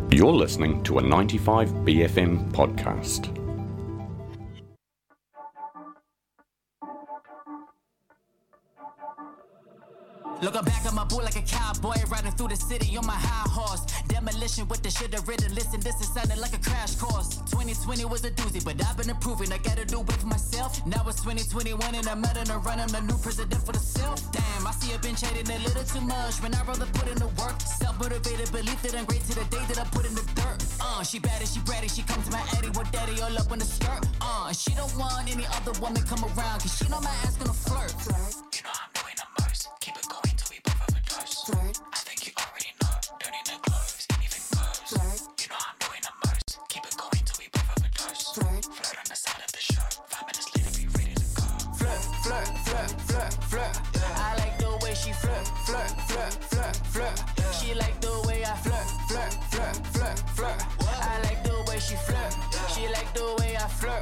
You're listening to a 95BFM podcast. Looking back at my boot like a cowboy, riding through the city on my high horse. Demolition with the shit written. Listen, this is sounding like a crash course. 2020 was a doozy, but I've been improving. I gotta do it for myself. Now it's 2021 and I'm out on the run. I'm the new president for the self. Damn, I see I've been trading a little too much. When I rather put in the work. Self-motivated, belief that I'm great to the day that I put in the dirt. She bad and she bratty. She come to my addy with daddy all up in the skirt. She don't want any other woman come around, cause she know my ass gonna flirt. You know I'm doing the most. Keep it going till we both overdose. Flirt. I think you already know. Don't need no clothes, anything goes. Flirt. You know I'm doing the most. Keep it going till we both overdose. Flirt. Flirt on the side of the show. 5 minutes later, be ready to go. Flirt, flirt, flirt, flirt, flirt. Yeah. I like the way she flirt, flirt, flirt, flirt, flirt. Yeah. She like the way I flirt, flirt, flirt, flirt, flirt. What? I like the way she flirt. Yeah. She like the way I flirt.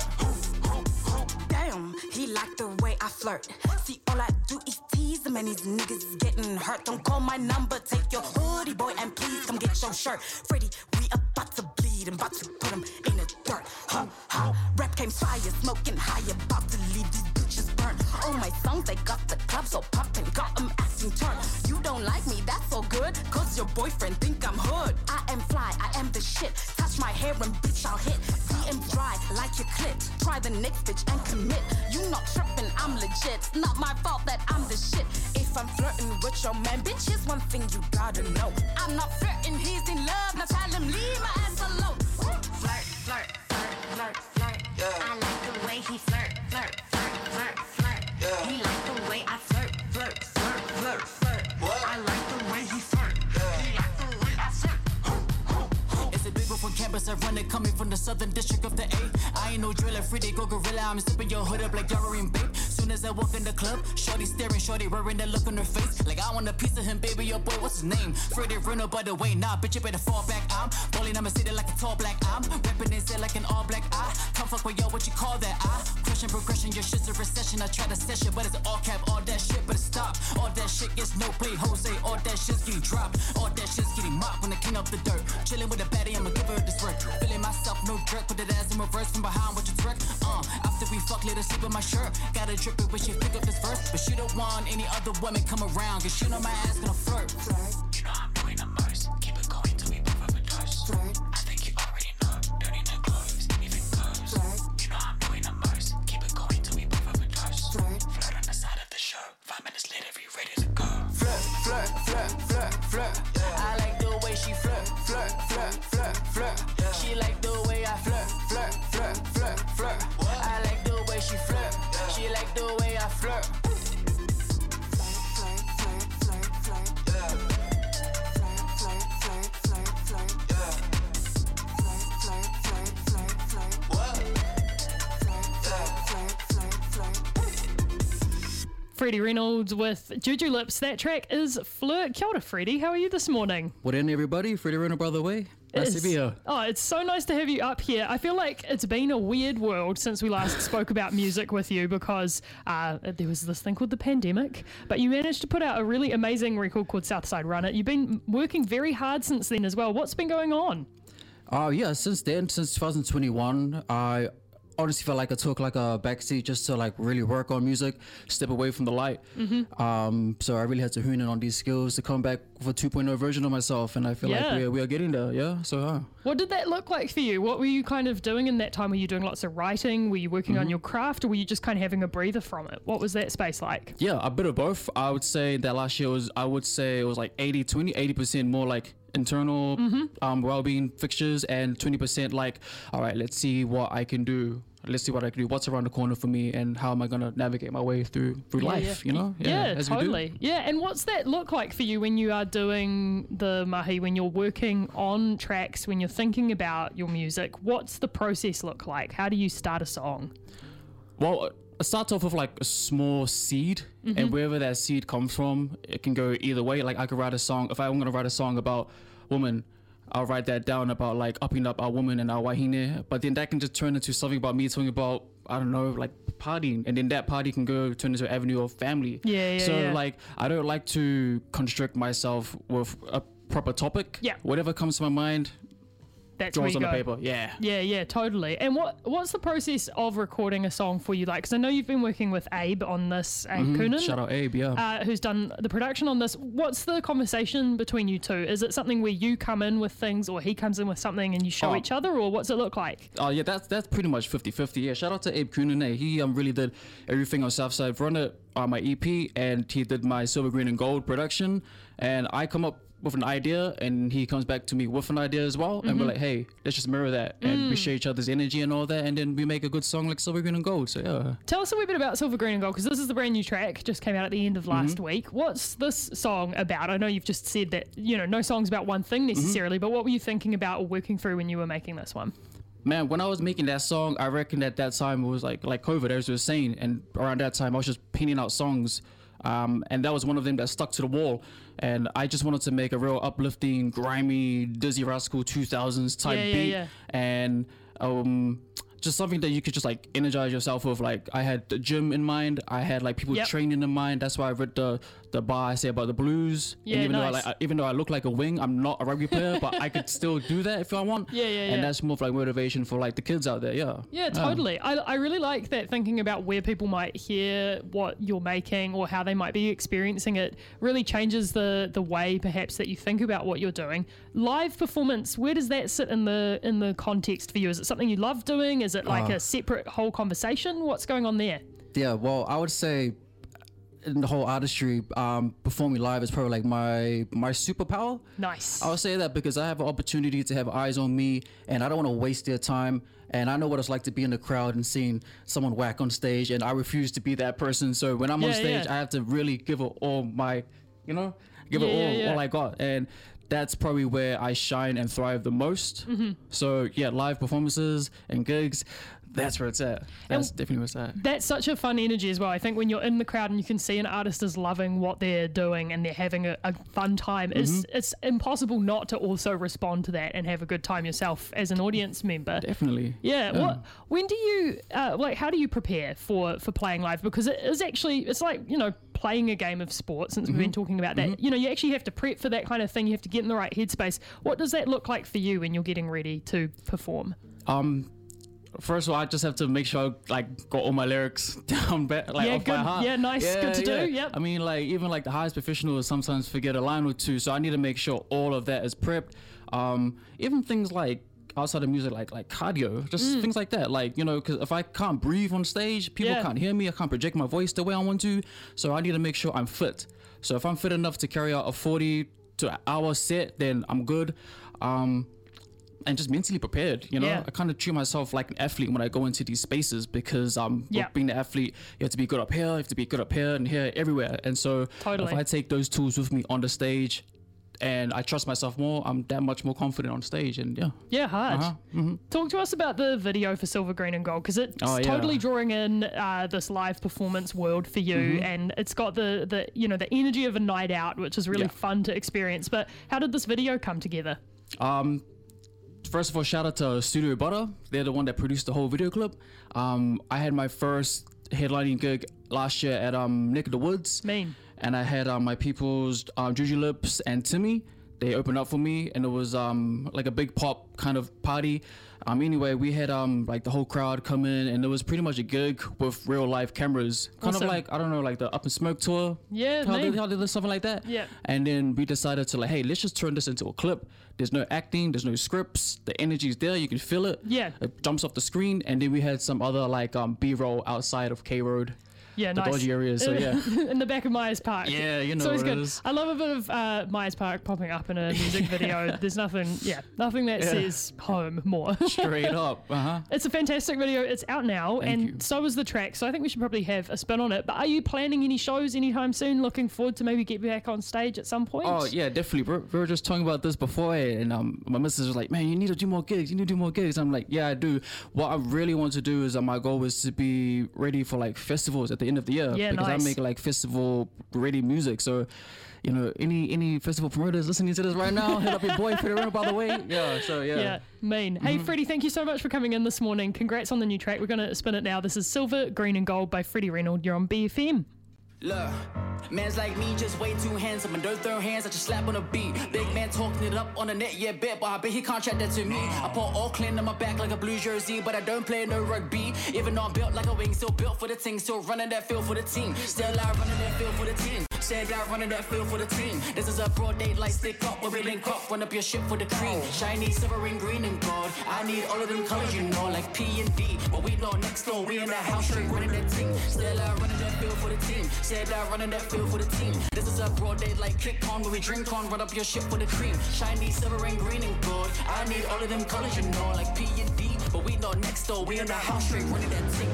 Damn, he like the way I flirt. See, all I do is tease him and these niggas is getting hurt. Don't call my number, take your hoodie, boy, and please come get your shirt. Freddy, we about to bleed and about to put him in the dirt. Rap came fire, smoking high, about to leave these bitches burnt. All my songs, they got the club so poppin', got them acting turn. You don't like me, that's so good, cause your boyfriend think I'm hood. I am fly, I am the shit. Touch my hair and bitch, I'll hit. DM dry like your clit. Try the next bitch and commit. You not trippin', I'm legit. It's not my fault that I'm the shit. If I'm flirting with your man, bitch, here's one thing you gotta know. I'm not flirting, he's in love. Now tell him leave my ass alone. Flirt, flirt, flirt, flirt, flirt. Yeah. I like the way he flirt, flirt, flirt, flirt, flirt. Yeah. He like the way I flirt, flirt, flirt, flirt, flirt. What? I like the way he flirt. Yeah. He like the way I flirt. It's a big one from campus, I run it, coming from the southern district of the A. I ain't no driller, free they go gorilla, I'm zipping your hood up like Yara and Babe. Soon as I walk in the club, shorty staring, shorty wearing that look on her face. Like I want a piece of him, baby, your boy, what's his name? Freddie Renner, by the way, nah, bitch, you better fall back. I'm balling, I'ma sit there like a tall black. I'm rapping and say like an all black eye. Come fuck with yo, what you call that? Crushing progression, your shit's a recession. I try to session, but it's all cap, all that shit, but stop. All that shit gets no play, Jose, all that shit's getting dropped. All that shit's getting mopped when the king of the dirt. Chilling with a baddie, I'ma give her this work. Feeling myself, no jerk, put that ass in reverse from behind with your twerk. After we fuck, let her sleep in my shirt. Gotta drip it when she pick up this verse. But she don't want any other woman come around, cause she know my ass gonna flirt. You know I'm doing the most. Keep it going till we both overdose. Flirt. I think you already know. Don't need no clothes, anything goes. Flirt. You know I'm doing the most. Keep it going till we both overdose. Flirt. Flirt on the side of the show. 5 minutes later, be ready to go. Flirt, flirt, flirt, flirt, flirt. Yeah. I like the way she flirt, flirt, flirt, flirt, flirt. Yeah. She like the way I flirt, flirt, flirt, flirt, flirt. What? I like the way she flirt. Yeah. She like the way I flirt. Freddie Reynolds with Juju Lips. That track is Flirt. Kia ora, Freddie. How are you this morning? What in, everybody? Freddie Reynolds, by the way. Nice to be here. Oh, it's so nice to have you up here. I feel like it's been a weird world since we last spoke about music with you because there was this thing called the pandemic, but you managed to put out a really amazing record called Southside Runner. You've been working very hard since then as well. What's been going on? Yeah, since 2021, I honestly felt like I took like a backseat just to like really work on music, step away from the light. So I really had to hone in on these skills to come back with a 2.0 version of myself, and I feel like we are getting there. Yeah. So what did that look like for you? What were you kind of doing in that time? Were you doing lots of writing? Were you working on your craft, or were you just kind of having a breather from it? What was that space like? Yeah, a bit of both. I would say that last year it was like 80-20, 80% more like internal well-being fixtures, and 20% like, all right, let's see what I can do. What's around the corner for me, and how am I going to navigate my way through life, you know? Yeah, totally. Yeah, and what's that look like for you when you are doing the mahi, when you're working on tracks, when you're thinking about your music? What's the process look like? How do you start a song? Well, it starts off with like a small seed, and wherever that seed comes from, it can go either way. Like I could write a song, if I'm going to write a song about women, I'll write that down about like upping up our woman and our wahine, but then that can just turn into something about me talking about, I don't know, like partying, and then that party can turn into an avenue of family. Like I don't like to constrict myself with a proper topic. Whatever comes to my mind, that's draws where on you the go. paper. Yeah. Yeah, totally. And what's the process of recording a song for you like? Because I know you've been working with Abe on this, Abe Coonan. Shout out Abe, yeah. Who's done the production on this. What's the conversation between you two? Is it something where you come in with things or he comes in with something and you show each other, or what's it look like? Oh yeah, that's pretty much 50-50. Yeah, shout out to Abe Coonan. He really did everything on Southside Run It on my EP, and he did my Silver, Green and Gold production, and I come up with an idea and he comes back to me with an idea as well, and we're like, hey, let's just mirror that and we share each other's energy and all that, and then we make a good song like Silver, Green and Gold. So yeah. Tell us a wee bit about Silver, Green and Gold, because this is the brand new track, just came out at the end of last week. What's this song about? I know you've just said that, no song's about one thing necessarily, but what were you thinking about or working through when you were making this one? Man, when I was making that song, I reckon at that time it was like COVID, as we were saying, and around that time I was just painting out songs, and that was one of them that stuck to the wall. And I just wanted to make a real uplifting, grimy, Dizzy Rascal 2000s type beat, and just something that you could just like energize yourself with. Like I had the gym in mind, I had like people training in mind. That's why I read the bar I say about the blues. Yeah, and even nice. though even though I look like a wing, I'm not a rugby player, but I could still do that if I want. And that's more of like motivation for like the kids out there. Yeah, totally. I really like that, thinking about where people might hear what you're making or how they might be experiencing it really changes the way perhaps that you think about what you're doing. Live performance, where does that sit in the context for you? Is it something you love doing? Is it like a separate whole conversation? What's going on there? Yeah, well, I would say in the whole artistry, performing live is probably like my superpower. Nice. I would say that because I have an opportunity to have eyes on me, and I don't want to waste their time. And I know what it's like to be in the crowd and seeing someone whack on stage, and I refuse to be that person. So when I'm on stage, I have to really give it all my, give it all I got. And that's probably where I shine and thrive the most. So yeah, live performances and gigs, that's where it's at. That's definitely where it's at. That's such a fun energy as well. I think when you're in the crowd and you can see an artist is loving what they're doing and they're having a fun time, it's impossible not to also respond to that and have a good time yourself as an audience member. Definitely. Yeah. When do you how do you prepare for playing live? Because it is actually, it's like, playing a game of sport, since we've been talking about that. You actually have to prep for that kind of thing. You have to get in the right headspace. What does that look like for you when you're getting ready to perform? First of all, I just have to make sure I got all my lyrics down off by heart. Yeah, nice. Good to do. Yep. I mean, even the highest professionals sometimes forget a line or two, so I need to make sure all of that is prepped. Even things like outside of music, like cardio, just things like that. Because if I can't breathe on stage, people can't hear me. I can't project my voice the way I want to. So I need to make sure I'm fit. So if I'm fit enough to carry out a 40 to an hour set, then I'm good. And just mentally prepared, I kind of treat myself like an athlete when I go into these spaces, because being an athlete, you have to be good up here, you have to be good up here and here, everywhere. And so if I take those tools with me on the stage and I trust myself more, I'm that much more confident on stage. And hard. Talk to us about the video for Silver, Green and Gold, because it's totally drawing in this live performance world for you, and it's got the energy of a night out, which is really fun to experience. But how did this video come together? First of all, shout out to Studio Butter. They're the one that produced the whole video clip. I had my first headlining gig last year at Neck of the Woods. And I had my peoples, Juju Lips and Timmy. They opened up for me, and it was like a big pop kind of party. Anyway, we had the whole crowd come in, and it was pretty much a gig with real live cameras. Kind of like, I don't know, like the Up in Smoke tour. Yeah, how they did something like that. Yeah. And then we decided to hey, let's just turn this into a clip. There's no acting, there's no scripts. The energy's there, you can feel it. Yeah. It jumps off the screen, and then we had some other B-roll outside of K Road. Yeah, the nice. dodgy areas, so yeah. In the back of Myers Park. Yeah, you know so it's what good. it is. I love a bit of Myers Park popping up in a music video. There's nothing that says home more. Straight up. It's a fantastic video. It's out now, Thank you. So is the track. So I think we should probably have a spin on it. But are you planning any shows anytime soon? Looking forward to maybe get back on stage at some point? Oh, yeah, definitely. We were just talking about this before, and my missus was like, man, you need to do more gigs. You need to do more gigs. I'm like, yeah, I do. What I really want to do is my goal is to be ready for festivals at the end of the year. Yeah, because nice. I make festival ready music. So, any festival promoters listening to this right now, hit up your boy Freddie Reno, by the way. Yeah, so yeah. Yeah, mean. Hey, Freddie, thank you so much for coming in this morning. Congrats on the new track. We're going to spin it now. This is Silver, Green and Gold by Freddie Reynolds. You're on BFM. Look, man's like me just way too handsome and don't throw hands, I just slap on a beat. Big man talking it up on the net, yeah, bet, but I bet he can't chat that to me. I put Auckland on my back like a blue jersey, but I don't play no rugby. Even though I'm built like a wing, still built for the team, still running that field for the team. Still out running that field for the team. Said out running that field for the team. This is a broad daylight, stick up where we link up, run up your shit for the cream. Shiny, silver, and green and gold. I need all of them colors, you know, like P and D. But we know next door, we in that house straight running that team. Still out running that field for the team. Said out running that field for the team. This is a broad daylight, kick on where we drink on, run up your shit for the cream. Shiny, silver, and green and gold. I need all of them colors, you know, like P and D. But we know next door, we in that house straight running that team.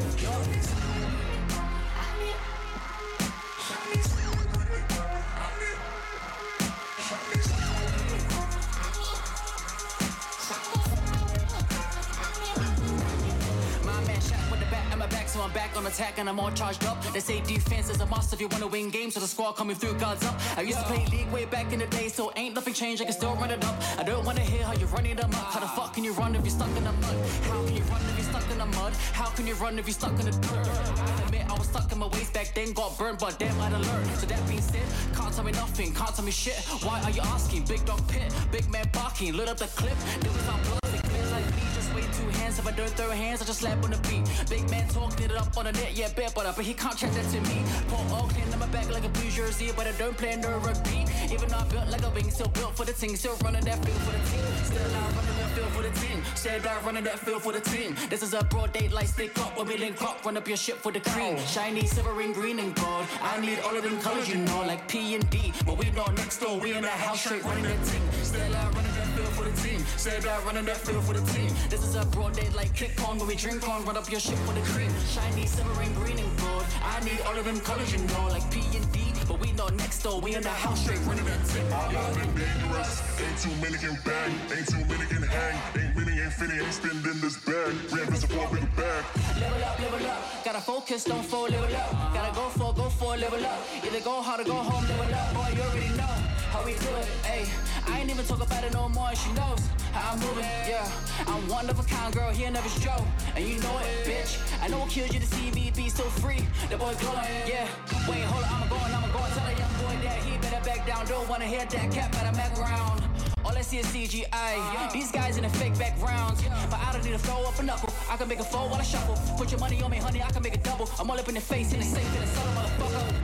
So I'm back on attack and I'm all charged up. They say defense is a must if you want to win games, so the squad coming through, guards up. I used to play league way back in the day, so ain't nothing changed, I can still run it up. I don't want to hear how you're running them up. How the fuck can you run if you're stuck in the mud? How can you run if you're stuck in the mud? How can you run if you're stuck in the dirt? I admit I was stuck in my ways back then, got burned, but damn I'd learned. So that being said, can't tell me nothing, can't tell me shit. Why are you asking? Big dog pit, big man barking, lit up the clip. There was our blood, players like me just way too hands. If I don't throw hands, I just slap on the beat. Big man talking it up on the net, yeah, bet, but he can't check that to me. Put Auckland on my back like a blue jersey, but I don't play no rugby. Even though I built like a wing, still built for the team, still running that field for the team. Still out running that field for the team. Said out running that field for the team. This is a broad daylight, stick up when we link up, run up your shit for the cream. Shiny, silver, and green and gold. I need all of them colors, you know, like P and D. But we know next door, we in that house straight running that team. Still out running that field for the team. Said out running that field for the team. This is a broad daylight, kick on when we drink on, run up your shit for the cream. Shiny, silver, and green and gold. I need all of them colors, you know, like P and D. But we know next door, we in the house straight running that team. I've been dangerous, ain't too many can bang, ain't too many can hang, ain't winning, ain't fitting, ain't spending this bag. Ran for support with a bag. Level up, gotta focus, don't fall, level up. Gotta go for, level up. Either go hard or go home, level up. Boy, you already know how we do it, ayy. I ain't even talk about it no more, she knows how I'm moving, yeah. I'm one of a kind, girl, here never Joe. And you know it, bitch. I know what kills you, the CVB still free. The boy glowing, yeah. Wait, hold on, I'ma go. Tell a young boy that he better back down. Don't wanna hear that cap out of background. All I see is CGI. These guys in the fake backgrounds. But I don't need to throw up a knuckle. I can make a fold while I shuffle. Put your money on me, honey, I can make a double. I'm all up in the face, in the safe, in the cellar, motherfucker.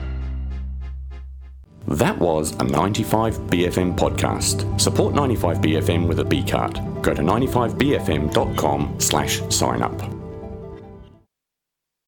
That was a 95BFM podcast. Support 95BFM with a B card. Go to 95bfm.com/sign up.